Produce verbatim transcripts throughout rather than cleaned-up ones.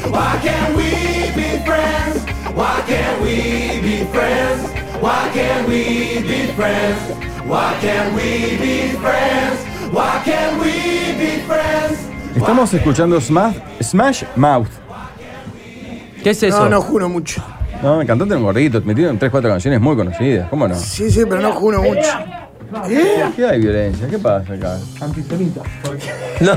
Why can't we be friends? Why can't we be friends? Why can't we be friends? Why can't we be friends? Why can't we be friends? Estamos escuchando Smash, Smash Mouth. ¿Qué es eso? No, no juro mucho. No, el cantante era un gordito, metieron tres, cuatro canciones muy conocidas. ¿Cómo no? Sí, sí, pero no juro mucho. ¿Qué? ¿Por qué hay violencia? ¿Qué pasa acá? Antisemita. No.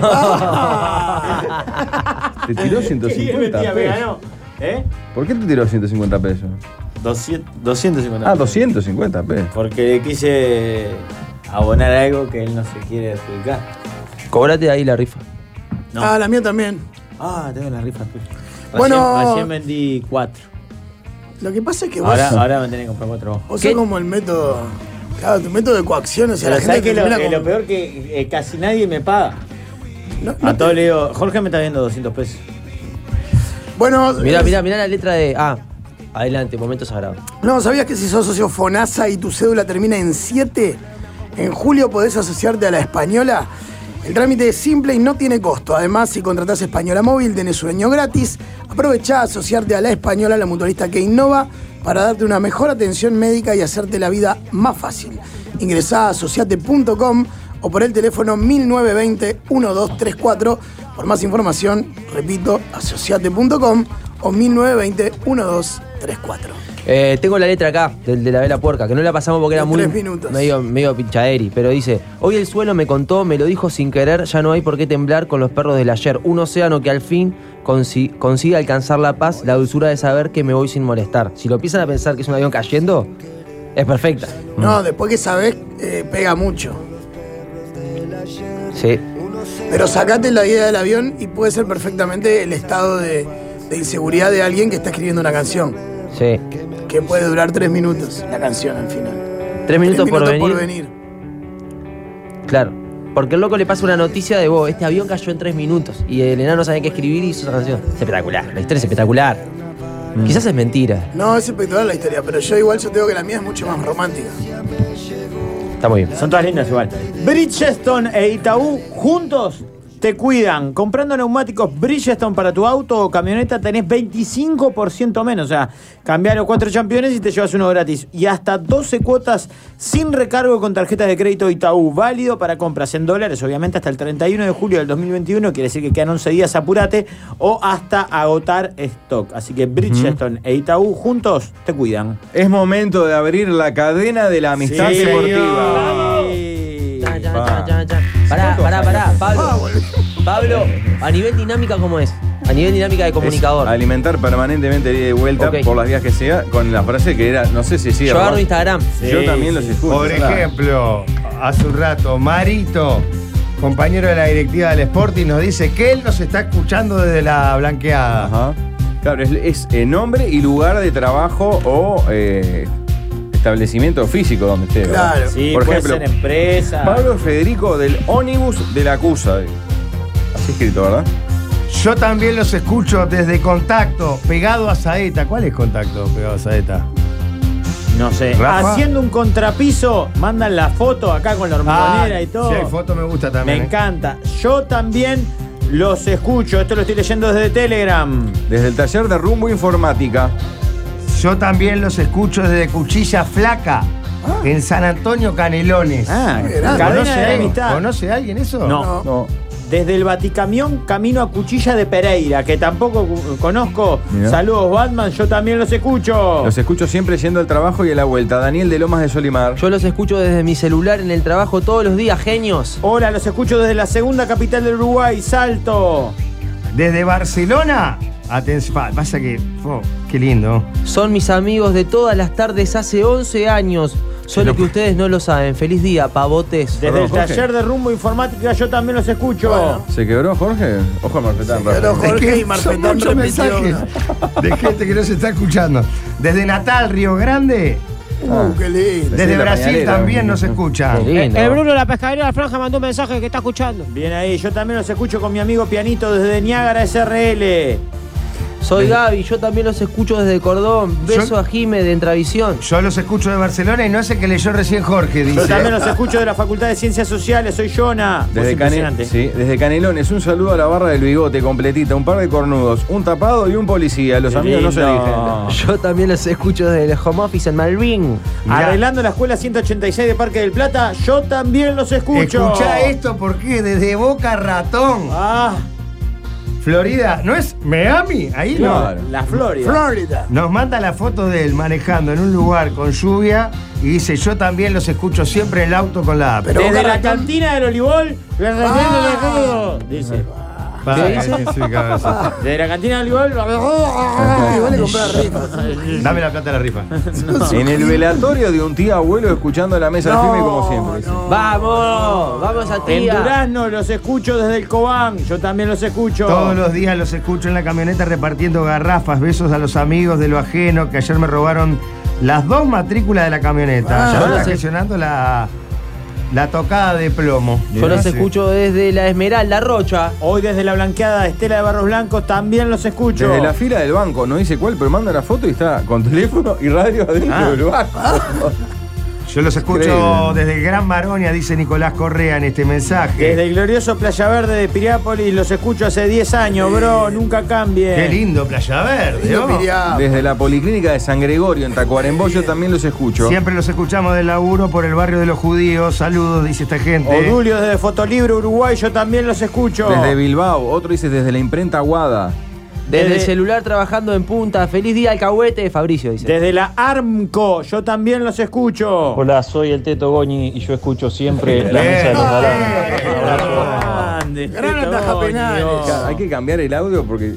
Te tiró ciento cincuenta pesos. ¿Eh? ¿Por qué te tiró ciento cincuenta pesos? doscientos cincuenta. Ah, doscientos cincuenta pesos. Porque quise abonar algo que él no se quiere adjudicar. Cobrate ahí la rifa. No. Ah, la mía también. Ah, tengo la rifa tuya. Recién, Bueno. recién vendí cuatro. Lo que pasa es que vos, Ahora, ahora me tenés que comprar cuatro vos. vos sos como el método. Claro, tu método de coacción, o sea, Pero la ¿sabes gente que lo, termina que con- lo peor que eh, casi nadie me paga? No, no A todos te- le digo, Jorge me está viendo doscientos pesos. Bueno, Mirá, eh, mirá, mirá la letra de A. Adelante, momento sagrado. no, ¿sabías que si sos socio FONASA y tu cédula termina en siete, en julio podés asociarte a la Española? El trámite es simple y no tiene costo. Además, si contratás Española Móvil, tenés un año gratis. Aprovechá a asociarte a la Española, la mutualista que innova, para darte una mejor atención médica y hacerte la vida más fácil. Ingresá a asociate punto com o por el teléfono mil novecientos veinte, doce treinta y cuatro. Por más información, repito, asociate punto com o mil novecientos veinte, doce treinta y cuatro. Eh, tengo la letra acá, del de la vela puerca, que no la pasamos porque De era muy tres minutos. medio, medio pinchaderi, pero dice: hoy el suelo me contó, me lo dijo sin querer, ya no hay por qué temblar con los perros del ayer. Un océano que al fin consi- consigue alcanzar la paz, la dulzura de saber que me voy sin molestar. Si lo empiezan a pensar que es un avión cayendo, es perfecta. No, después que sabés, eh, pega mucho. Sí. Pero sacate la idea del avión y puede ser perfectamente el estado de, de inseguridad de alguien que está escribiendo una canción. Sí. Que puede durar tres minutos, la canción al final. Tres minutos, Tres minutos por, por venir. venir. Claro. Porque el loco le pasa una noticia de vos, este avión cayó en tres minutos. Y el enano sabe qué escribir y hizo esa canción. Es espectacular, la historia es espectacular. Mm. Quizás es mentira. No, es espectacular la historia, pero yo igual yo tengo que la mía es mucho más romántica. Está muy bien. Son todas lindas igual. Bridgestone e Itaú juntos te cuidan. Comprando neumáticos Bridgestone para tu auto o camioneta tenés veinticinco por ciento menos. O sea, cambiá los cuatro campeones y te llevas uno gratis. Y hasta doce cuotas sin recargo con tarjetas de crédito Itaú. Válido para compras en dólares, obviamente hasta el treinta y uno de julio del dos mil veintiuno. Quiere decir que quedan once días, apurate. O hasta agotar stock. Así que Bridgestone uh-huh. e Itaú juntos te cuidan. Es momento de abrir la cadena de la amistad Sí, deportiva. Sí. Ya, ya, ya, ya, ya. Pará, pará, pará. Pablo, Pablo, a nivel dinámica, ¿cómo es? A nivel dinámica de comunicador. Es alimentar permanentemente de vuelta Ok. por las vías que sea con la frase que era, no sé si sigue. Yo agarro ¿no? Instagram. Yo Sí, también los sí. escucho. Por claro. ejemplo, hace un rato, Marito, compañero de la directiva del Sporting, nos dice que él nos está escuchando desde la blanqueada. Ajá. Claro, es, es eh, nombre y lugar de trabajo o eh, establecimiento físico donde esté. ¿verdad? Claro. Sí, Por puede ejemplo, ser empresa. Pablo Federico del Ónibus de la Acusa. Así escrito, ¿verdad? Yo también los escucho desde Contacto, pegado a Saeta. ¿Cuál es Contacto, pegado a Saeta? No sé. Rafa. Haciendo un contrapiso, mandan la foto acá con la hormigonera y todo. Si hay foto me gusta Me también. ¿eh? encanta. Yo también los escucho. Esto lo estoy leyendo desde Telegram. Desde el taller de Rumbo Informática. Yo también los escucho desde Cuchilla Flaca, en San Antonio Canelones. Ah, grande. cadena ¿Conoce, de alguien, amistad. ¿Conoce a alguien eso? No. No. Desde el Vaticamión, camino a Cuchilla de Pereira, que tampoco cu- conozco. Mirá. Saludos, Batman. Yo también los escucho. Los escucho siempre yendo al trabajo y a la vuelta. Daniel de Lomas de Solimar. Yo los escucho desde mi celular en el trabajo todos los días, genios. Hola, los escucho desde la segunda capital del Uruguay, Salto. Desde Barcelona. Atención, pa- pasa que, oh, qué lindo. Son mis amigos de todas las tardes hace once años. Solo que ustedes no lo saben. Feliz día, pavotes. Desde Perdón, el Jorge. taller de Rumbo Informática yo también los escucho. Bueno. ¿Se quebró Jorge? Ojo al marfetán. Pero rápido. Jorge Es que y Marfetán son muchos repitió mensajes una. de gente que no se está escuchando. Desde Natal, Río Grande. Uh, qué lindo. Desde la Brasil pañalera. también nos escucha. Qué lindo. El Bruno de la Pescadería de la Franja mandó un mensaje que está escuchando. Bien ahí, yo también los escucho con mi amigo Pianito desde Niágara S R L. Soy Gaby, yo también los escucho desde Cordón. Beso Yo- a Jime de Entravisión. Yo los escucho de Barcelona y no sé qué leyó recién Jorge, dice. Yo también los escucho de la Facultad de Ciencias Sociales, soy Jonah. Desde, Vos Cane- impresionante. sí, desde Canelones, un saludo a la barra del bigote completita, un par de cornudos, un tapado y un policía. Los Qué amigos no se lindo. eligen. Yo también los escucho desde el home office en Malvin. Mirá. Arreglando la escuela ciento ochenta y seis de Parque del Plata, yo también los escucho. Escuchá esto porque desde Boca Ratón, Ah, Florida, ¿no es Miami? Ahí no. Claro. la Florida. Florida. Nos manda la foto de él manejando en un lugar con lluvia y dice, yo también los escucho siempre en el auto con la app. Pero Desde Boca la Ratón- cantina del Olivol, Ah. dice. Pa, ¿Qué ¿qué significa eso? Desde la cantina del Olivol. Igual le compré rifas. Dame la plata de la rifa. En el velatorio de un tío abuelo escuchando la mesa No, firme como siempre. dice. no. ¡Vamos! ¡Vamos a En tía! Durazno los escucho desde el Cobán, yo también los escucho. Todos los días los escucho en la camioneta repartiendo garrafas, besos a los amigos de lo ajeno que ayer me robaron las dos matrículas de la camioneta. Ah, ya yo está no sé. gestionando la, la tocada de plomo. Yo los Sí. escucho desde la Esmeralda Rocha. Hoy desde la blanqueada Estela de Barros Blancos también los escucho. Desde la fila del banco, no dice cuál, pero manda la foto y está con teléfono y radio adentro Ah. del banco. Yo los escucho Increíble. desde el Gran Maronia, dice Nicolás Correa en este mensaje. Desde el glorioso Playa Verde de Piriápolis los escucho hace diez años, bro, nunca cambie. Qué lindo, Playa Verde, Lindo ¿no? Piriá. Desde la Policlínica de San Gregorio en Tacuarembó yo también los escucho. Siempre los escuchamos del laburo por el barrio de los judíos. Saludos, dice esta gente. Odulio desde Fotolibro Uruguay, yo también los escucho. Desde Bilbao, otro dice desde la imprenta Aguada. Desde Desde- el celular trabajando en punta. Feliz día alcahuete, Fabricio, dice. Desde la Armco, yo también los escucho. Hola, soy el Teto Goñi y yo escucho siempre la Bien. mesa de los Bien. galanes. Un abrazo. Grande, Gran Teto ataja Goñi, penales. oh. Claro, hay que cambiar el audio porque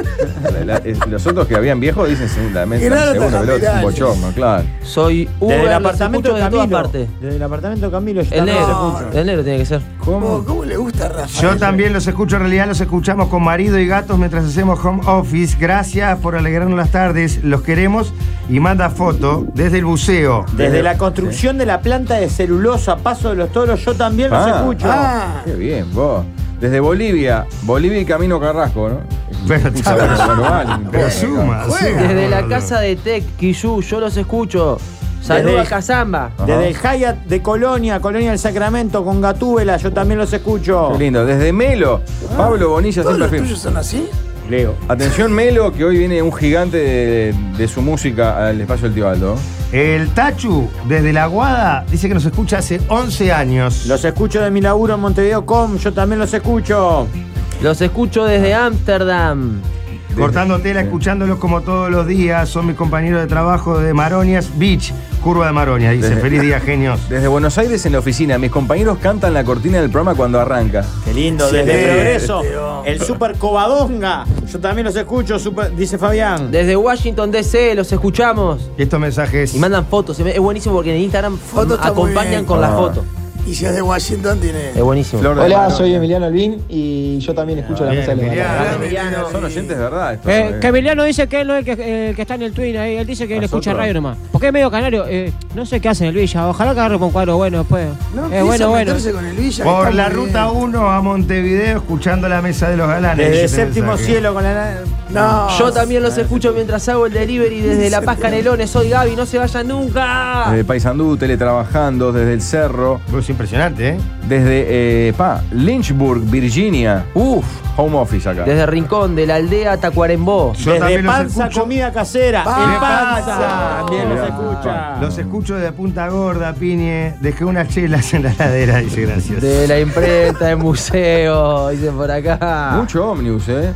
la- la- es- los otros que habían viejos dicen segunda mesa, Claro, segundo veloz, un tajapenales. bochorno, claro. Soy Desde Uber, el los apartamento escucho de de todas Camilo. partes. Desde el apartamento de Camilo, yo El también los negro. escucho. El negro tiene que ser. ¿Cómo, ¿Cómo? cómo le gusta a Rafa? Yo también los escucho, en realidad los escuchamos con marido y gatos mientras hacemos home office. Gracias por alegrarnos las tardes, los queremos. Y manda foto desde el buceo. Desde la construcción de la planta de celulosa, Paso de los Toros, yo también los Ah. escucho. Ah, Qué bien, vos. Desde Bolivia, Bolivia y Camino Carrasco, ¿no? Pero Escucha, está- bueno, bueno, vale, no Pero importa, suma, claro. suma. Desde la casa de Tech, Quillú, yo los escucho. Saludos Desde- a Cazamba. Ajá. Desde el Hyatt de Colonia, Colonia del Sacramento, con Gatúbela, yo también los escucho. Qué lindo. Desde Melo, Pablo Bonilla ¿todos siempre los firme. tuyos son así? Leo. Atención Melo, que hoy viene un gigante de, de su música al espacio del Tío Aldo. El Tachu, desde la Guada, dice que nos escucha hace once años. Los escucho de mi laburo en Montevideo Com, yo también los escucho. Los escucho desde Ámsterdam. Cortando tela, escuchándolos como todos los días. Son mis compañeros de trabajo de Maronias Beach, curva de Maronia. Dice, Desde- feliz día, genios. Desde Buenos Aires en la oficina, mis compañeros cantan la cortina del programa cuando arranca. Qué lindo, Sí, desde este Progreso, hombre. el Super Covadonga, yo también los escucho, super- dice Fabián. Desde Washington D C los escuchamos. Y estos mensajes. Y mandan fotos. Es buenísimo porque en Instagram Foto está muy acompañan bien. con Ah. la foto. Y si es de Washington, tiene. Es buenísimo. Flor de Hola, Maronia. soy Emiliano Albín y yo también escucho la Bien, mesa de los Emiliano. galanes. Emiliano. Son oyentes de verdad estos, Eh, eh. que Emiliano dice que él no es el que, el que está en el Twin ahí. Él dice que él escucha ¿Nosotros? radio nomás. Porque es medio canario. Eh, no sé qué hace en el Villa. Ojalá que agarre con cuadro bueno después. No, eh, quiso bueno, bueno. meterse con el Villa. que Por está la muy ruta bien. uno a Montevideo, escuchando la mesa de los galanes. Desde dice este Séptimo mensaje. Cielo con la... No. Yo también los escucho mientras hago el delivery desde La Paz Canelones. Soy Gaby, no se vayan nunca. Desde Paysandú, teletrabajando, desde el Cerro, Es impresionante, ¿eh? desde eh, pa, Lynchburg, Virginia. Uf. Home office acá. Desde Rincón, de la aldea Tacuarembó. Yo Desde también los Panza escucho. Comida Casera, Panza. el Panza, también los Mirá. escucha. Los escucho de Punta Gorda, Piñe. Dejé unas chelas en la ladera, dice gracias. De la imprenta, del museo, dice por acá. Mucho ómnibus, ¿eh?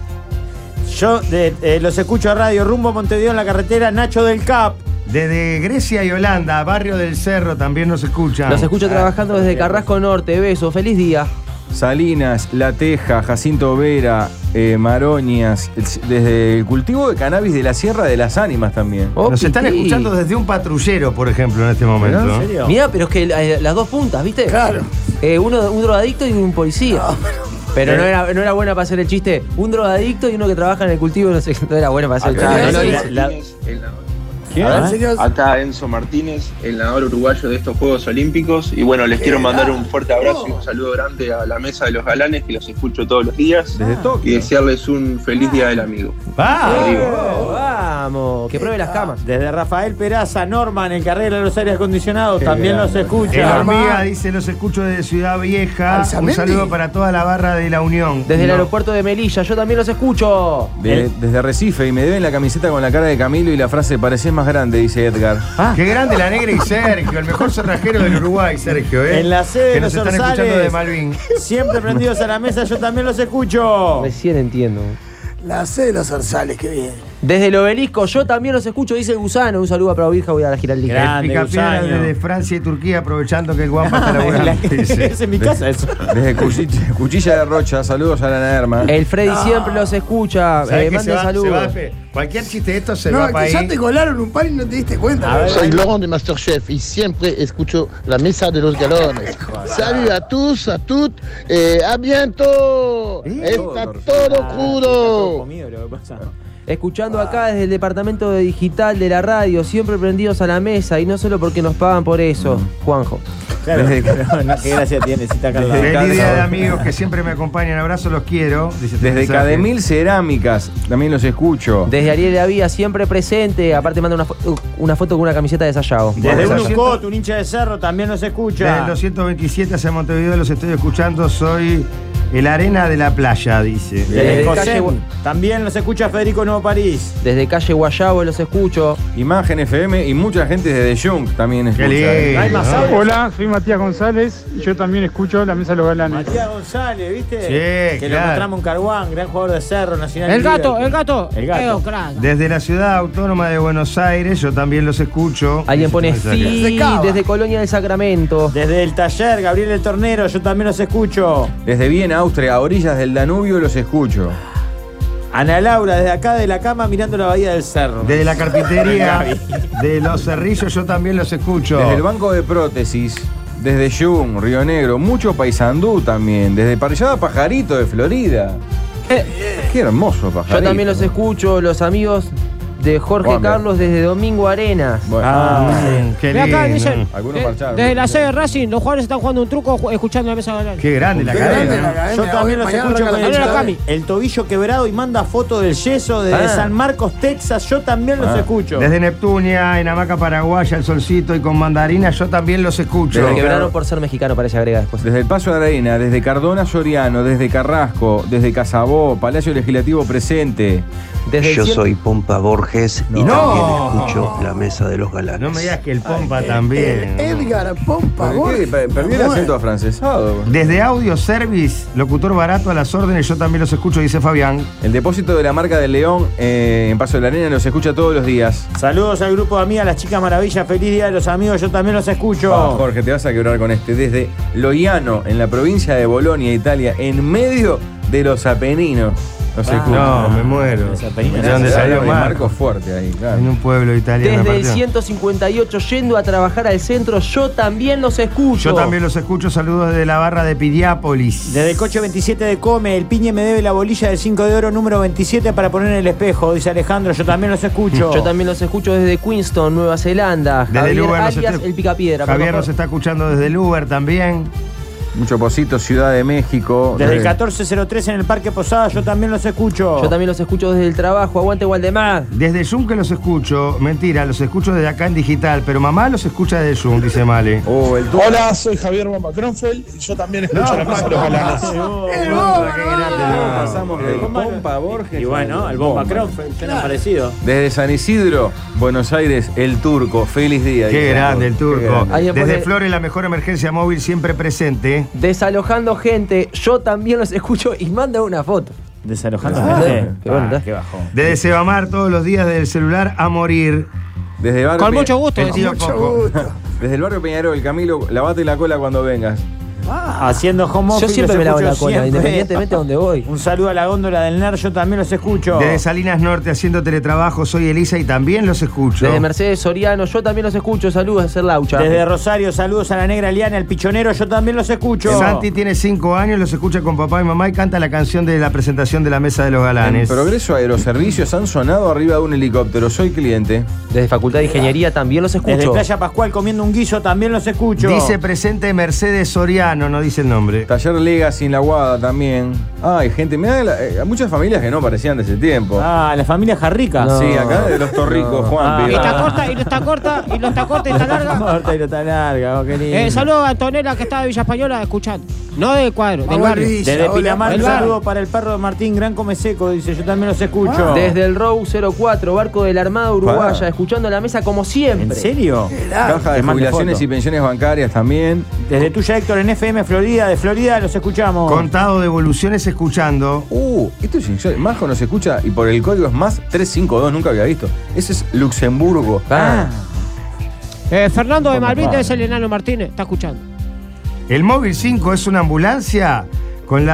Yo de- eh, los escucho a radio rumbo a Montevideo en la carretera Nacho del Cap. Desde Grecia y Holanda, Barrio del Cerro, también nos escuchan. Los escucho trabajando desde Carrasco Norte. Beso, feliz día. Salinas, La Teja, Jacinto Vera, eh, Maroñas, el- desde el cultivo de cannabis de la Sierra de las Ánimas también. Oh, Nos están Piti. escuchando desde un patrullero, por ejemplo, en este momento. ¿En ¿no? serio? Mirá, pero es que eh, las dos puntas, ¿viste? Claro. Eh, uno, un drogadicto y un policía. Pero no era, no era buena para hacer el chiste. Un drogadicto y uno que trabaja en el cultivo, no sé, no era buena para hacer el Acá, chiste. No lo la- hice. la- ¿Quién? A ver, chicos. Acá Enzo Martínez, el nadador uruguayo de estos Juegos Olímpicos. Y bueno, les Qué quiero mandar grande. un fuerte abrazo y un saludo grande a la mesa de los galanes, que los escucho todos los días. Desde Tokio. Y desearles un feliz Día del Amigo. ¡Va! Oh, vamos, que pruebe las camas. Desde Rafael Peraza, Norman, el carrera de los aires acondicionados, Qué también grande. los escucha. El hormiga dice, los escucho desde Ciudad Vieja. Un Alzamendi. saludo para toda la barra de la Unión. Desde el No. aeropuerto de Melilla, yo también los escucho. De- desde Recife, y me deben la camiseta con la cara de Camilo y la frase pareces más grande, dice Edgar. Qué grande la negra y Sergio, el mejor cerrajero del Uruguay, Sergio, ¿eh? En la sede de que nos los están Orzales. escuchando de Malvin. Siempre prendidos a la mesa, yo también los escucho. Recién entiendo. La C de los Orzales, qué bien. Desde el obelisco, yo también los escucho, dice el gusano. Un saludo para Virja, voy a girar el link. Grande, El picapiedra Gusaño. desde Francia y Turquía, aprovechando que el guampa está laburando. dice. Es en mi casa eso. Desde Cuchilla, Cuchilla de Rocha, saludos a la Nerma. El Freddy siempre los escucha. ¿Sabés Eh, que mande se va- se saludos. va, Fe? Cualquier chiste de estos se No, va que para ya ahí. te colaron un par y no te diste cuenta. A ver, Soy Laurent de Masterchef y siempre escucho la mesa de los galones. Salut a tous, a toutes, eh, a bientôt. Está todo crudo. comido lo que pasa. Escuchando acá desde el departamento de digital de la radio, siempre prendidos a la mesa y no solo porque nos pagan por eso, Juanjo. Claro, Desde- no, no, qué gracia tiene, cita Carla. Desde- Feliz día de amigos que siempre me acompañan. Abrazo, los quiero. Dice este Desde mensaje. Cademil Cerámicas, también los escucho. Desde Ariel de Avía, siempre presente. Aparte manda una, fo- una foto con una camiseta de Sayago. Desde Desde un los Ucot, un hincha de cerro, también nos Desde escucha. el doscientos veintisiete hacia Montevideo los estoy escuchando. Soy el arena de la playa, dice. Desde Desde Cosén, calle Gua- también nos escucha Federico Nuevo París. Desde calle Guayabo los escucho. Imagen F M y mucha gente desde Jung también escucha. Qué lindo. Hay más ¿no? audios. Hola, soy Matías González y yo también escucho La Mesa de los Galanes. Matías González, ¿viste? Sí, que lo claro. encontramos en Carguán, gran jugador de Cerro Nacional. El y gato, Liverpool. el gato. El gato. Eh, crack. Desde la ciudad autónoma de Buenos Aires, yo también los escucho. Alguien Dice pone este mensaje. sí Desde Cava. desde Colonia del Sacramento. Desde el taller, Gabriel el Tornero, yo también los escucho. Desde Viena, Austria, a orillas del Danubio los escucho. Ana Laura, desde acá de la cama mirando la bahía del Cerro. Desde la carpintería de los Cerrillos, yo también los escucho. Desde el Banco de Prótesis, desde Jung, Río Negro, mucho Paysandú también. Desde Parrillada Pajarito de Florida. Qué hermoso Pajarito. Yo también los escucho, los amigos de Jorge Juan, Carlos desde Domingo Arenas. Bueno, Ah, Mm, qué Mirá acá, lindo. dicen, Algunos de- marcharon. desde la sede de Racing, los jugadores están jugando un truco ju- escuchando la mesa de Galanes. Qué grande la Qué grande la cadena. cadena. yo también los Mañana escucho arranca con la el, fecha. tobillo- el tobillo quebrado y manda fotos del yeso desde Ah. San Marcos, Texas. Yo también los Ah. escucho. Desde Neptunia, en Hamaca, Paraguaya, el solcito y con mandarina, yo también los escucho. Se Desde quebraron por ser mexicano, parece agrega después. Desde el Paso de la Arena, desde Cardona Soriano, desde Carrasco, desde Casabó, Palacio Legislativo presente. Desde el Yo cien- soy Pompa Borges y No. también escucho La Mesa de los Galanes. No me digas que el Pompa El también. Edgar Pompa, ¿Por vos. qué? Per- Perdí el acento afrancesado. Desde Audio Service, locutor barato a las órdenes, yo también los escucho, dice Fabián. El depósito de la marca del León eh, en Paso de la Arena los escucha todos los días. Saludos al grupo de amigas, las chicas maravillas. Feliz día de los amigos. Yo también los escucho. Ah, Jorge, te vas a quebrar con este. Desde Loiano, en la provincia de Bolonia, Italia, en medio de los Apeninos. Los Ah, escucho. No, me muero. Los Apeninos. ¿De dónde salió Marco? Marco? Marco fuerte ahí, claro. En un pueblo italiano. Desde el aparte. ciento cincuenta y ocho yendo a trabajar al centro, yo también los escucho. Yo también los escucho, saludos desde la barra de Piriápolis. Desde el coche veintisiete de Come, el Piñe me debe la bolilla del cinco de oro número veintisiete para poner en el espejo, dice Alejandro. Yo también los escucho. Yo también los escucho desde Queenstown, Nueva Zelanda. Desde Javier el Uber nos Arias, está- el Picapiedra. por Javier favor. nos está escuchando desde el Uber también. Mucho Posito, Ciudad de México. Desde el Desde- catorce cero tres en el Parque Posada, yo también los escucho. Yo también los escucho desde el trabajo. Aguante Waldemar. Desde Zoom que los escucho. Mentira, los escucho desde acá en digital, pero mamá los escucha desde Zoom, dice Male. Oh, el tu- Hola, soy Javier Bomba Kronfeld y yo también escucho La Mesa de los Galanes. El Bomba, no. Pasamos del Pompa Borges. Y bueno, el Bomba Kronfeld, suena parecido. Desde San Isidro, Buenos Aires, el Turco. Feliz día. Qué dice. grande el Qué turco. grande. Alguien Desde pone- Flores, la mejor emergencia móvil siempre presente. Desalojando gente, yo también los escucho y manda una foto. Desalojando Ah, gente. qué bueno, Ah, ¿eh? qué bajón. Desde Sebamar todos los días del celular a morir. Desde barrio Con Peña- mucho gusto. El decía. tío Mucho Coco. gusto. Desde el barrio Peñarol, Camilo, lavate la cola cuando vengas. Ah, Haciendo home office. Yo siempre me los lavo la escucho cola, siempre. independientemente de donde voy. Un saludo a la góndola del N E R, yo también los escucho. Desde Salinas Norte haciendo teletrabajo, soy Elisa y también los escucho. Desde Mercedes Soriano, yo también los escucho. Saludos, hacer laucha. Desde Rosario, saludos a la negra Liana, el pichonero, yo también los escucho. Santi tiene cinco años, los escucha con papá y mamá y canta la canción de la presentación de la Mesa de los En Galanes. Progreso Aeroservicios han sonado arriba de un helicóptero. Soy cliente. Desde Facultad de Ingeniería también los escucho. Desde Playa Pascual comiendo un guiso, también los escucho. Dice presente Mercedes Soriano, no dice el nombre. Taller Legacy en La Guada también. Ay, gente, me da la- eh, hay muchas familias que no aparecían de ese tiempo. Ah, la familia Jarrica. Sí, acá de los Torricos, Juan. Ah. Y está corta, y no está corta, y no está corta, y está larga. Corta y no está larga, oh, qué lindo. Eh, saludos a Antonella, que está de Villa Española, escuchando. No del cuadro, del Vamos, barrio. Luis. Desde Hola. Pinamar, un El bar. saludo para el perro de Martín, gran come seco, dice, yo también los escucho. Desde el Row cero cuatro, barco de la Armada Uruguaya, Ah. escuchando la mesa como siempre. ¿En serio? Caja de Te mande jubilaciones foto. y pensiones bancarias también. Desde tuya, Héctor, en F M Florida, de Florida los escuchamos. Contado de evoluciones escuchando. Uh, esto es insólito. Majo nos escucha y por el código es más trescientos cincuenta y dos, nunca había visto. Ese es Luxemburgo. Ah. Eh, Fernando de Por Malvin, papá. es el enano Martínez, está escuchando. El móvil cinco es una ambulancia con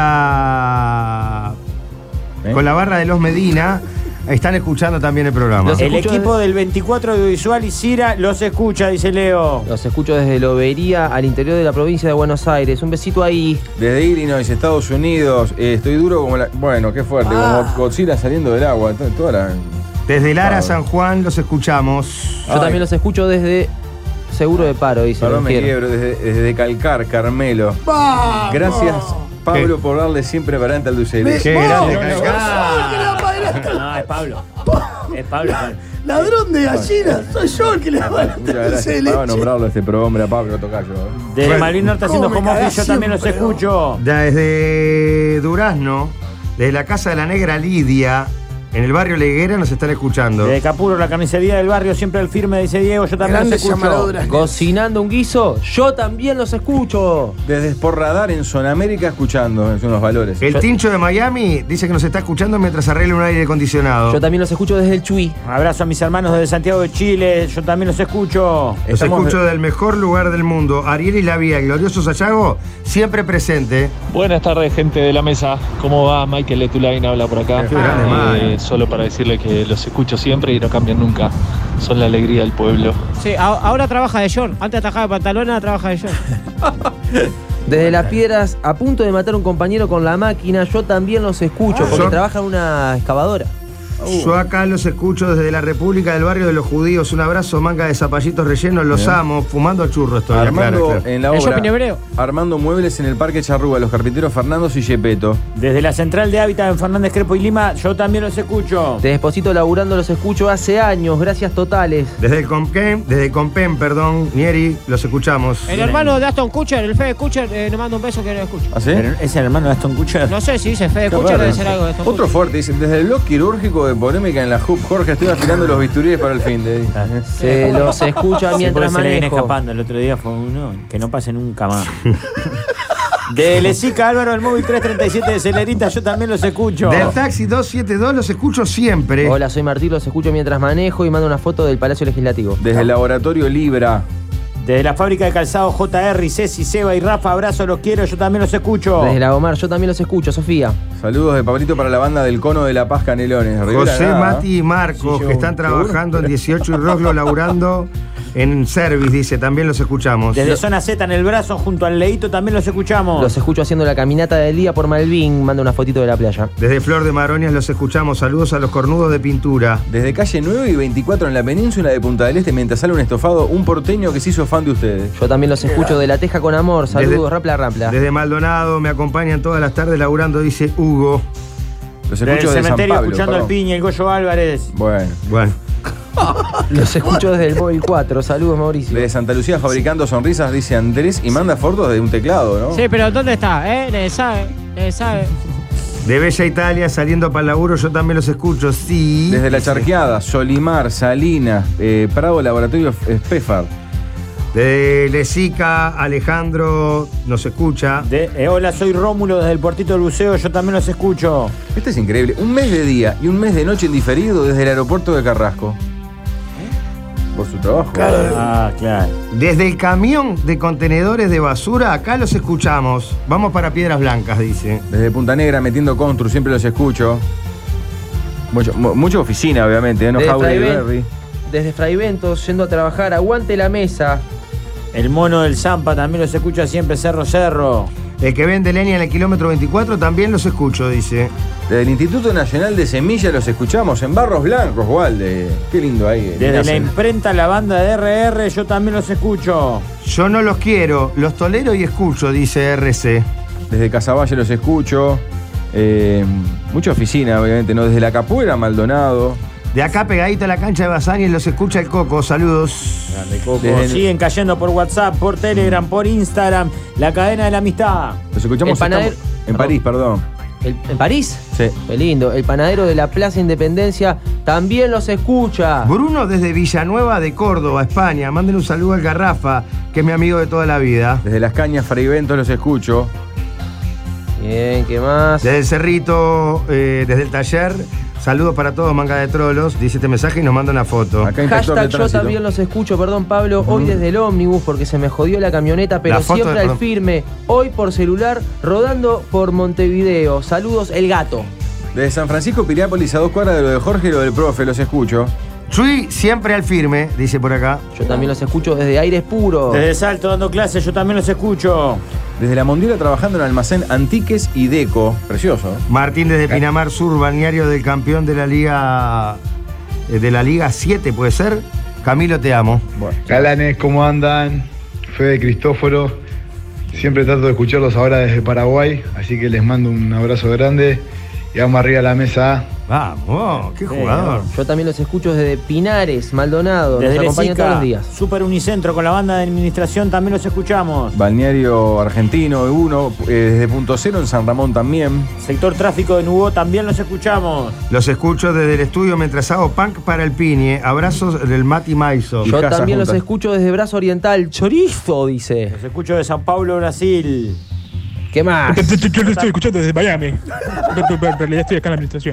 la ¿Eh? con la barra de los Medina. Están escuchando también el programa. Los El escucho equipo desde- del veinticuatro Audiovisual y Cira los escucha, dice Leo. Los escucho desde Lobería al interior de la provincia de Buenos Aires. Un besito ahí. Desde Illinois, Estados Unidos. eh, estoy duro como la. Bueno, qué fuerte. Ah. Como Godzilla saliendo del agua. to- Toda la. Desde Lara, Ah, San Juan, los escuchamos. Yo Ay. también los escucho desde Seguro de Paro, dice. Perdón, me Quiero. quiebro. Desde, desde Calcar, Carmelo. ¡Vamos! Gracias, Pablo, ¿Qué? por darle siempre para adelante al dulce de Me- leche. Qué grande, ¡Oh, Calcar. soy yo el que le da para adelante! No, es Pablo. Es Pablo. Ladrón de gallinas, soy yo el que le da para Muchas adelante dulce de gracias. Para leche. nombrarlo a este programa a Pablo Tocayo. ¿eh? Desde Bueno, Malvin Norte haciendo ¿cómo me home office, yo cagás también los siempre, escucho. Desde Durazno, desde la casa de la negra Lidia, en el barrio La Higuera, nos están escuchando. Desde Capuro, la carnicería del barrio, siempre al firme, dice Diego, yo también Grandes los escucho. llamaduras. Cocinando un guiso, yo también los escucho. Desde Sport Radar en Zonamérica escuchando. Son los valores. El Tincho de Miami dice que nos está escuchando mientras arregla un aire acondicionado. Yo también los escucho desde el Chuy. Abrazo a mis hermanos desde Santiago de Chile, yo también los escucho. Los Estamos- escucho del mejor lugar del mundo. Ariel y la Vía, el glorioso Sayago, siempre presente. Buenas tardes, gente de la mesa. ¿Cómo va? Michael Letulain habla por acá. Qué grande, Eh, Mike. solo para decirle que los escucho siempre y no cambian nunca. Son la alegría del pueblo. Sí, a- ahora trabaja de short. Antes atajaba de pantalón, ahora trabaja de short. Desde Las Piedras, a punto de matar a un compañero con la máquina, yo también los escucho, porque Yo- trabaja en una excavadora. Yo acá los escucho desde la República del Barrio de los Judíos. Un abrazo, manga de zapallitos rellenos, los Bien. amo. Fumando churros estoy. Armando claro, claro. en la El obra. shopping hebreo. Armando muebles en el Parque Charrúa, los carpinteros Fernando y Gepetto. Desde la central de Hábitat en Fernández Crespo y Lima, yo también los escucho. Desde Esposito laburando los escucho hace años, gracias totales. Desde el Compen, desde el Compen, perdón, Nieri, los escuchamos. El hermano de Aston Kutcher, el Fede Kutcher, eh, nos manda un beso que no escucho. ¿Ah, sí? Pero ¿Es el hermano de Aston Kutcher? No sé si dice Fede Qué Kutcher, raro. debe ser algo de Aston Otro Kutcher. fuerte, dice, desde el blog quirúrgico de polémica en la Hub, Jorge, estoy afilando los bisturíes para el fin de. Se los escucha Sí, mientras porque se le viene manejo. escapando. El otro día fue uno que no pase nunca más. De Lesica Álvaro del móvil trescientos treinta y siete de Celerita, yo también los escucho. Del Taxi doscientos setenta y dos los escucho siempre. Hola, soy Martín, los escucho mientras manejo y mando una foto del Palacio Legislativo. Desde el laboratorio Libra. Desde la fábrica de calzado J R, Ceci, Seba y Rafa, abrazo, los quiero, yo también los escucho. Desde la Gomar, yo también los escucho, Sofía. Saludos de Pablito para la banda del Cono de la Paz Canelones. Rivera, José, nada. Mati y Marcos, Sí, yo- que están seguro. trabajando en dieciocho y Roslo, laburando en Service, dice, también los escuchamos. Desde Zona Z en el brazo, junto al Leito, también los escuchamos. Los escucho haciendo la caminata del día por Malvin, mando una fotito de la playa. Desde Flor de Maronias los escuchamos. Saludos a los cornudos de pintura. Desde calle nueve y veinticuatro en la península de Punta del Este, mientras sale un estofado, un porteño que se hizo fan de ustedes. Yo también los escucho de La Teja con amor. Saludos, Desde- rapla, rapla. Desde Maldonado me acompañan todas las tardes laburando, dice Hugo. Los Desde el escucho de San cementerio, Pablo. escuchando perdón. al Piña, el Goyo Álvarez. Bueno. Bueno, Los escucho desde el móvil cuatro. Saludos, Mauricio. Desde Santa Lucía fabricando sonrisas, dice Andrés, y manda fotos de un teclado, ¿no? Sí, pero ¿dónde está? ¿Eh? Nadie sabe, nadie sabe. de Bella Italia saliendo para el laburo, yo también los escucho, sí. Desde La Charqueada, Solimar, Salinas, eh, Prado Laboratorio Spefar. De Lesica, Alejandro nos escucha. De, eh, hola, soy Rómulo desde el Puertito del Buceo, yo también los escucho. Este es increíble. Un mes de día y un mes de noche en diferido desde el aeropuerto de Carrasco. por su trabajo. Claro. Ah, claro. Desde el camión de contenedores de basura, acá los escuchamos. Vamos para Piedras Blancas, dice. Desde Punta Negra, metiendo Constru, siempre los escucho. Mucho, mu- mucha oficina, obviamente, ¿eh? No Desde Jaula y Fraiven- Berry. Desde Fraiventos, yendo a trabajar, aguante la mesa. El mono del Zampa también los escucha siempre, Cerro Cerro. El que vende leña en el kilómetro veinticuatro también los escucho, dice. Desde el Instituto Nacional de Semillas los escuchamos en Barros Blancos, Walde. Qué lindo ahí. Desde la Nacen. imprenta La Banda de R R, yo también los escucho. Yo no los quiero, los tolero y escucho, dice R C. Desde Casaballe los escucho. Eh, mucha oficina, obviamente, ¿no? Desde La Capuera, Maldonado. De acá pegadito a la cancha de Bazán y los escucha el Coco, saludos. Grande Coco. Desde el- Siguen cayendo por WhatsApp, por Telegram, por Instagram. La cadena de la amistad. Los escuchamos El panadero- estamos- en París, perdón. El- ¿En París? Sí. Qué lindo. El panadero de la Plaza Independencia también los escucha. Bruno desde Villanueva de Córdoba, España. Manden un saludo al Garrafa, que es mi amigo de toda la vida. Desde Las Cañas, Fraiventos los escucho. Bien, ¿qué más? Desde el Cerrito, eh, desde el taller. Saludos para todos, manga de trolos. Dice este mensaje y nos manda una foto. Acá inspector de Hashtag yo tránsito. también los escucho, perdón Pablo, hoy desde el ómnibus porque se me jodió la camioneta, pero La foto siempre de- al perdón. firme, hoy por celular, rodando por Montevideo. Saludos, el gato. Desde San Francisco, Piriápolis, a dos cuadras de lo de Jorge y lo del profe, los escucho. Chuy siempre al firme, dice por acá. Yo también los escucho desde Aires Puro. Desde Salto dando clases, yo también los escucho. Desde La Mondiola trabajando en almacén Antiques y Deco. Precioso. ¿eh? Martín desde Pinamar Sur, balneario del campeón de la Liga eh, de la Liga siete, ¿puede ser? Camilo, te amo. Bueno. Galanes, ¿cómo andan? Fede Cristóforo. Siempre trato de escucharlos ahora desde Paraguay, así que les mando un abrazo grande y vamos arriba a la mesa. Vamos, qué jugador. Yo también los escucho desde Pinares, Maldonado. Desde Nos acompañan Lezica, todos los días. Super Unicentro con la banda de administración también los escuchamos. Balneario Argentino, E uno. Eh, desde Punto Cero en San Ramón también. Sector tráfico de Nubó también los escuchamos. Los escucho desde el estudio mientras hago punk para el Piñe. Abrazos del Mati Maizo. Yo Casa también los juntas. escucho desde Brazo Oriental. Chorizo, dice. Los escucho de Sao Paulo, Brasil. ¿Qué más? Yo lo estoy escuchando desde Miami. Pero en realidad estoy acá en la administración.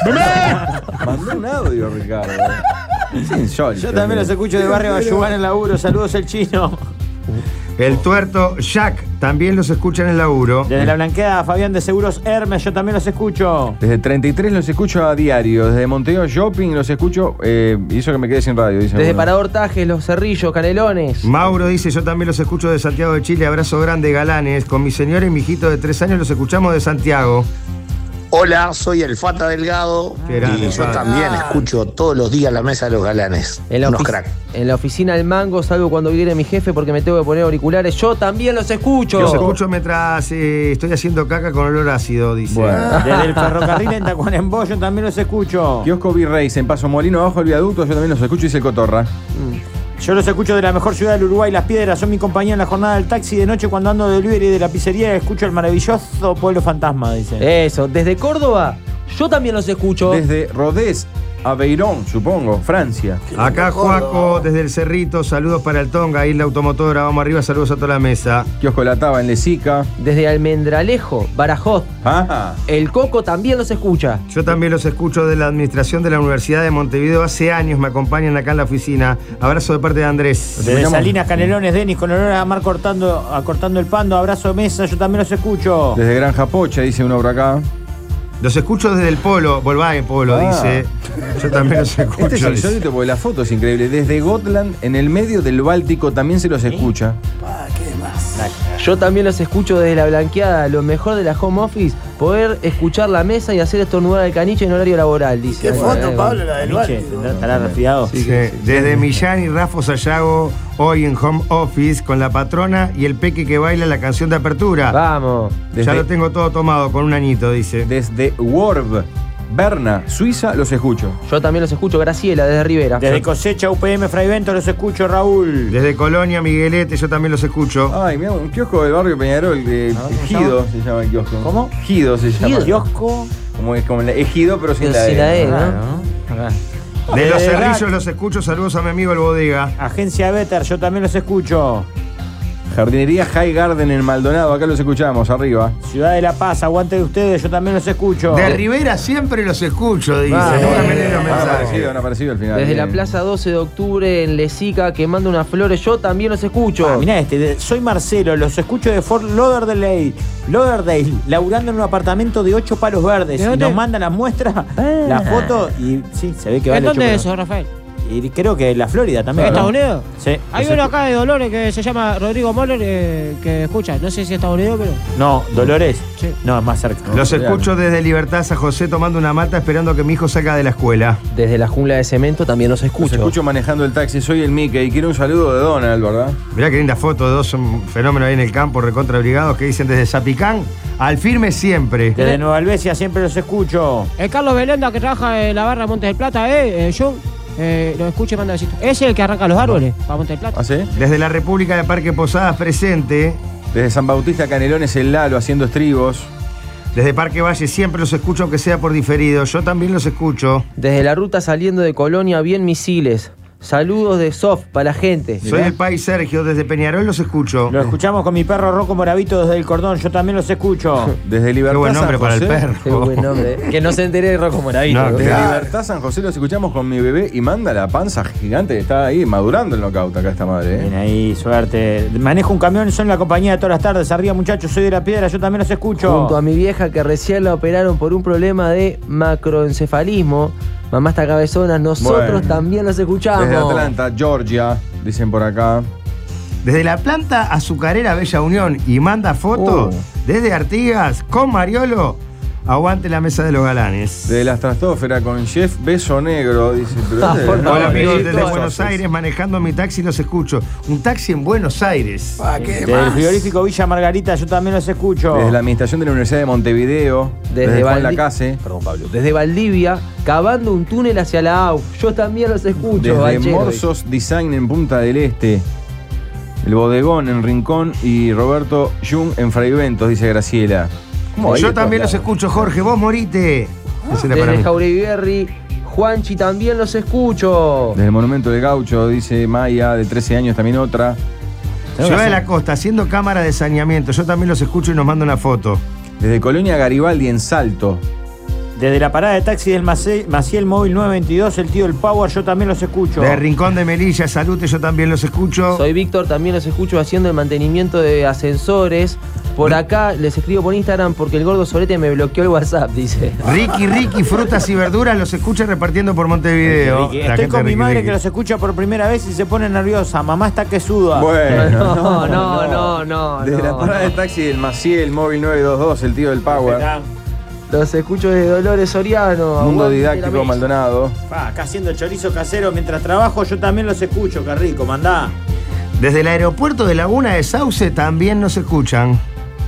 Mandó un audio, Ricardo. Es insólito. Yo también los escucho de Barrio Bayubán en laburo. Saludos el chino. El tuerto Jack también los escucha en el laburo. Desde la blanqueada Fabián de Seguros Hermes, yo también los escucho. Desde treinta y tres los escucho a diario. Desde Montevideo Shopping los escucho. Eh, hizo que me quede sin radio, dice Desde uno. Parador Tajes, Los Cerrillos, Canelones. Mauro dice, yo también los escucho de Santiago de Chile. Abrazo grande, Galanes. Con mi señora y mi hijito de tres años los escuchamos de Santiago. Hola, soy el Fata Delgado Qué grande, y yo Fata. también escucho todos los días la mesa de los galanes. En la, Unos ofici- crack. en la oficina del Mango salgo cuando viene mi jefe porque me tengo que poner auriculares. Yo también los escucho. Los escucho mientras eh, estoy haciendo caca con olor ácido, dice. Bueno. Desde el ferrocarril en Tacuarembó, yo también los escucho. Kiosco Virreis en Paso Molino, abajo del viaducto. Yo también los escucho, dice el Cotorra. Yo los escucho de la mejor ciudad del Uruguay, Las Piedras. Son mi compañía en la jornada del taxi. De noche, cuando ando de delivery de la pizzería, escucho el maravilloso Pueblo Fantasma, dice. Eso, desde Córdoba, yo también los escucho. Desde Rodés, Aveirón, supongo, Francia. Acá Juaco desde el Cerrito, saludos para el Tonga, Isla Automotora, vamos arriba, saludos a toda la mesa. Kiosco La Taba en Lezica. Desde Almendralejo, Badajoz. Ah, El Coco también los escucha. Yo también los escucho de la administración de la Universidad de Montevideo, hace años me acompañan acá en la oficina. Abrazo de parte de Andrés. Desde Salinas, Canelones, Denis, con olor a mar cortando, a cortando el pando. Abrazo mesa, yo también los escucho. desde Granja Pocha, dice uno por acá. Los escucho desde el Polo, Volkswagen Polo, Ah. dice. Yo también los escucho. Este es dice. insólito porque la foto es increíble. Desde Gotland, en el medio del Báltico, también se los escucha. Yo también los escucho desde la blanqueada. Lo mejor de la home office, poder escuchar la mesa y hacer estornudar al caniche en horario laboral, dice. ¿Qué Bueno, foto, eh, Pablo, la del Nietzsche, Báltico? estará resfriado. Sí, desde Millán y Rafa Sayago, hoy en home office con la patrona y el peque que baila la canción de apertura. Vamos. Ya Desde- lo tengo todo tomado con un añito, dice. Desde Worb, Berna, Suiza, los escucho. Yo también los escucho, Graciela, desde Rivera. Desde Cosecha, U P M, Fraivento, los escucho, Raúl. Desde Colonia, Miguelete, yo también los escucho. Ay, mira, un kiosco del barrio Peñarol, de Ah, ¿cómo se Ejido llama? se llama el kiosco. ¿Cómo? Ejido se llama. Kiosco. Como es como la Ejido, pero sin Pero la sin E. la E, ¿no? Ah, ¿no? Acá. De Desde los cerrillos Rack, los escucho, saludos a mi amigo el Bodega. Agencia Better, yo también los escucho. Jardinería High Garden en Maldonado, acá los escuchamos, arriba. Ciudad de La Paz, aguante de ustedes, yo también los escucho. De Rivera siempre los escucho, dice. Ah, Nunca eh, me leen los Han mensajes. aparecido, han aparecido al final. Desde Bien. la Plaza doce de octubre en Lesica, que manda unas flores, yo también los escucho. Ah, mirá este, de- soy Marcelo, los escucho de Fort Lauderdale, Lauderdale, laburando en un apartamento de ocho palos verdes. ¿De Y dónde? nos mandan la muestra, la foto y sí, se ve que vale ¿En dónde ocho es palos. eso, Rafael? Y creo que la Florida ¿En también. Estados ¿no? Unidos? Sí. Hay Los uno escu- acá de Dolores que se llama Rodrigo Moller eh, que escucha. No sé si es Estados Unidos, pero. No, Dolores. Sí. No, es más cerca. Los escucho desde Libertad San José tomando una mata esperando que mi hijo salga de la escuela. Desde la jungla de cemento también los Los escucho. escucho manejando el taxi, soy el Mickey y quiero un saludo de Donald, ¿verdad? Mirá qué linda foto de dos um, fenómenos ahí en el campo, recontrabrigados, que dicen desde Zapicán al firme siempre. Desde Nueva Albesia siempre los escucho. El Carlos Belenda que trabaja en la barra Montes del Plata, eh, eh yo eh, lo escucho y manda besitos. ¿Es el que arranca los árboles para Montes del Plata? ¿Ah, sí? Desde la República de Parque Posadas presente. Desde San Bautista Canelones, el Lalo haciendo estribos. Desde Parque Valle siempre los escucho aunque sea por diferido. Yo también los escucho. Desde la ruta saliendo de Colonia, bien misiles. Saludos de soft para la gente. Soy el Pai Sergio, desde Peñarol los escucho. Lo escuchamos con mi perro Rocco Moravito desde el Cordón, yo también los escucho. Desde Libertad Qué buen San nombre para el José. perro. Qué buen nombre. eh. Que no se entere de Rocco Moravito. No, Desde claro. Libertad San José los escuchamos con mi bebé y manda la panza gigante que está ahí madurando el knockout acá esta madre. Bien ¿eh? ahí, suerte. Manejo un camión, son la compañía de todas las tardes. Arriba, muchachos, soy de La Piedra, yo también los escucho. Junto a mi vieja que recién la operaron por un problema de macroencefalismo. Mamá está cabezona, nosotros Bueno. también los escuchamos. Desde Atlanta, Georgia, dicen por acá. Desde la planta azucarera Bella Unión y manda foto Uh. desde Artigas con Mariolo. Aguante la mesa de los galanes. De la estratosfera con Chef Beso Negro, dice. Pero Ah, es de- por no, favor, Hola amigos, Beso desde Negro. Buenos Aires manejando mi taxi los escucho. Un taxi en Buenos Aires. ¿Para qué Desde el más? frigorífico Villa Margarita, yo también los escucho. Desde la administración de la Universidad de Montevideo. Desde Desde Juan Valdi- Lacase. Perdón, Pablo. Desde Valdivia, cavando un túnel hacia la A U. Yo también los escucho. Desde Banchero. Morsos Design en Punta del Este. El Bodegón en Rincón y Roberto Jung en Fraiventos, dice Graciela. ¿Cómo hay Yo de también todos los lados? escucho, Jorge. Vos morite. Ese era para Desde mí. Jaureguerri, Juanchi también los escucho. Desde el Monumento del Gaucho, dice Maya, de trece años, también otra. Ciudad de la Costa, haciendo cámara de saneamiento. Yo también los escucho y nos manda una foto. Desde Colonia Garibaldi en Salto. Desde la parada de taxi del Mace- Maciel Móvil nueve veintidós, el tío del Power, yo también los escucho. De Rincón de Melilla, Salute, yo también los escucho. Soy Víctor, también los escucho haciendo el mantenimiento de ascensores. Por acá les escribo por Instagram porque el gordo Solete me bloqueó el WhatsApp, dice. Ricky, Ricky, frutas y verduras los escucha repartiendo por Montevideo. Ricky, La Estoy gente con de mi Ricky, madre Ricky. que los escucha por primera vez y se pone nerviosa. Mamá está que suda. Bueno, No, no, no, no. Desde la no. parada de taxi del Maciel, móvil nueve dos dos, el tío del Power. Los escucho desde Dolores Soriano. Mundo aguante la Didáctico mesa. Maldonado. Pa, acá haciendo chorizo casero mientras trabajo, yo también los escucho. Qué rico, mandá. Desde el aeropuerto de Laguna de Sauce también nos escuchan.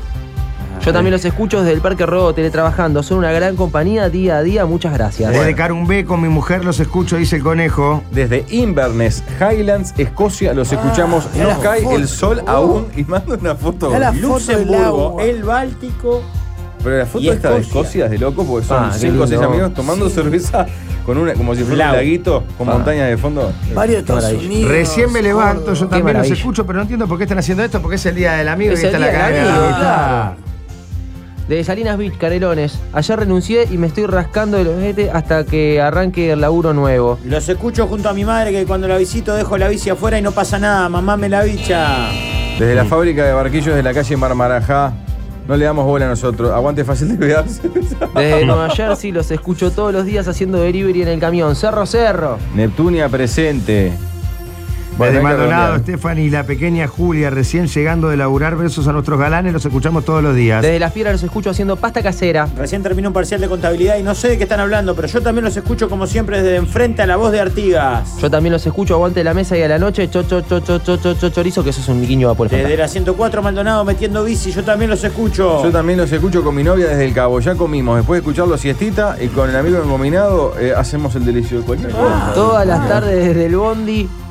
Yo también los escucho desde el Parque Rodó, teletrabajando. Son una gran compañía día a día. Muchas gracias. Desde Carumbé con mi mujer los escucho, dice el conejo. Desde Inverness, Highlands, Escocia, los escuchamos. mirá No la cae foto, el sol oh. aún. Y manda una foto. Mirá la foto del Luxemburgo, agua. el Báltico. Pero la foto Y esta de Escocia. Escocia es de loco porque son Ah, qué cinco o seis lindo. amigos tomando cerveza con una, como si fuera un Lago. laguito con Ah. montañas de fondo. Varios de Estados maravilla. Unidos. Recién me levanto, Córdoba. yo también los maravilla. escucho, pero no entiendo por qué están haciendo esto, porque es el día del amigo Es y está el la día del cadena amigo, militar. claro. De Salinas Beach, Canelones. Ayer renuncié y me estoy rascando el ojete hasta que arranque el laburo nuevo. Los escucho junto a mi madre que cuando la visito dejo la bici afuera y no pasa nada. Mamá me la bicha. Desde la fábrica de barquillos de la calle Marmarajá. No le damos bola a nosotros. Aguante fácil de cuidarse. Desde Nueva Jersey los escucho todos los días haciendo delivery en el camión. Cerro, cerro. Neptunia presente. Desde hay que Maldonado, redondear. Stephanie y la pequeña Julia, recién llegando de laburar, besos a nuestros galanes, los escuchamos todos los días. Desde Las Piedras los escucho haciendo pasta casera. Recién terminé un parcial de contabilidad y no sé de qué están hablando, pero yo también los escucho como siempre desde enfrente a la voz de Artigas. Yo también los escucho, aguante la mesa y a la noche, cho, cho, cho, cho, cho, cho, cho, chorizo, que eso es un guiño va por el Desde fantasma. la ciento cuatro Maldonado metiendo bici, yo también los escucho. Yo también los escucho con mi novia desde el Cabo. Ya comimos. Después de escucharlo siestita y con el amigo engominado eh, hacemos el delicioso. Cualquier cosa. Todas las tardes desde el bondi,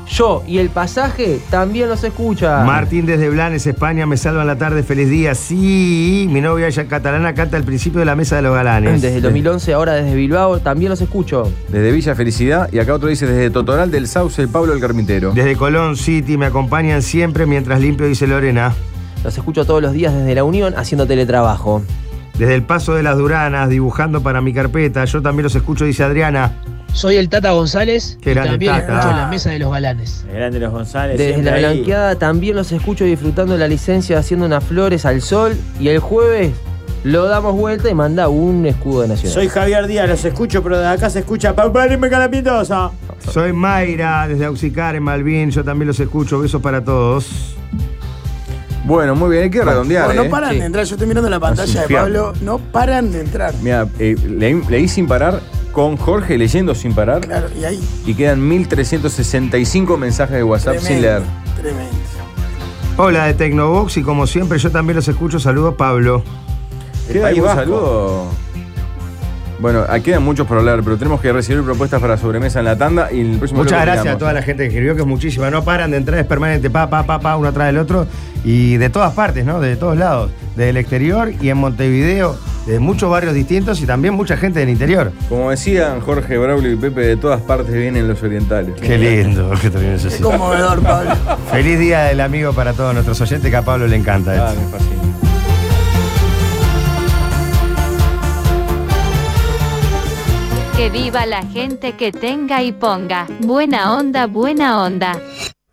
Yo y el pasaje también los escucha. Martín desde Blanes, España, me salvan la tarde, feliz día. Sí, mi novia ella catalana canta al principio de la mesa de los galanes. Desde el dos mil once, ahora desde Bilbao, también los escucho. Desde Villa Felicidad, y acá otro dice desde Totoral del Sauce, Pablo el Carpintero. Desde Colón City, me acompañan siempre mientras limpio, dice Lorena. Los escucho todos los días desde la Unión haciendo teletrabajo. Desde el Paso de las Duranas, dibujando para mi carpeta, yo también los escucho, dice Adriana. Soy el Tata González Qué y grande, también Tata. escucho la mesa de los galanes. El grande los González. Desde siempre la ahí. blanqueada también los escucho disfrutando de la licencia haciendo unas flores al sol. Y el jueves lo damos vuelta y manda un escudo de Nacional. Soy Javier Díaz, los escucho, pero de acá se escucha Papá Calapintosa. Soy Mayra, desde Auxicar, en Malvin, yo también los escucho, besos para todos. Bueno, muy bien, hay que redondear. No, no ¿eh? paran Sí. de entrar, yo estoy mirando la pantalla de infierno. Pablo, no paran de entrar. Mira, eh, leí, leí sin parar con Jorge leyendo sin parar. Claro, y ahí. Y quedan mil trescientos sesenta y cinco mensajes de WhatsApp Tremendo, sin leer. Tremendo. Hola de Tecnobox y como siempre yo también los escucho, saludos Pablo. ¿Queda País algún Vasco. saludo? Bueno, aquí quedan muchos por hablar, pero tenemos que recibir propuestas para sobremesa en la tanda y el próximo Muchas bloque gracias opinamos. a toda la gente que escribió, que es muchísima. No paran de entrar, es permanente, pa, pa, pa, pa, uno atrás del otro. Y de todas partes, ¿no? De todos lados. Desde el exterior y en Montevideo, de muchos barrios distintos y también mucha gente del interior. Como decían Jorge, Braulio y Pepe, de todas partes vienen los orientales. Qué lindo, que también es Qué así. conmovedor, Pablo. Feliz día del amigo para todos nuestros oyentes, que a Pablo le encanta Ah, esto. me fascina. Que viva la gente que tenga y ponga. Buena onda, buena onda.